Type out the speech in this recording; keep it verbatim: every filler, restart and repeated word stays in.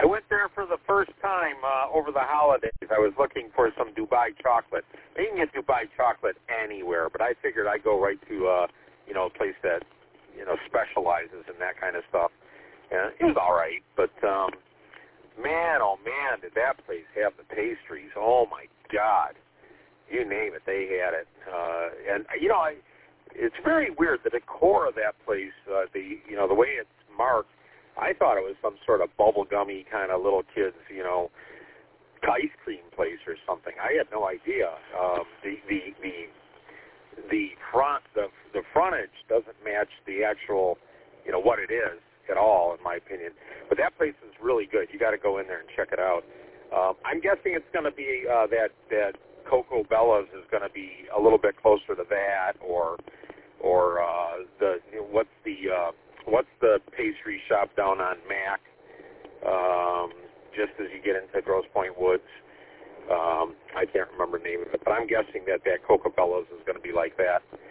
I went there for the first time uh, over the holidays. I was looking for some Dubai chocolate. You can get Dubai chocolate anywhere, but I figured I'd go right to, uh, you know, a place that, you know, specializes in that kind of stuff. And it was all right, but, um, man, oh, man, did that place have the pastries. Oh, my God. You name it, they had it. Uh, and, you know, I, it's very weird. The decor of that place, uh, the you know, the way it's marked, I thought it was some sort of bubblegummy kind of little kids, you know, ice cream place or something. I had no idea. Um, the the the the front the the frontage doesn't match the actual, you know, what it is at all, in my opinion. But that place is really good. You got to go in there and check it out. Um, I'm guessing it's going to be uh, that that Coco Bella's is going to be a little bit closer to that, or or uh, the you know, what's the uh, what's the pastry shop down on Mac? Um, just as you get into Grosse Pointe Woods. Um, I can't remember the name of it, but I'm guessing that that Coco Bella's is going to be like that.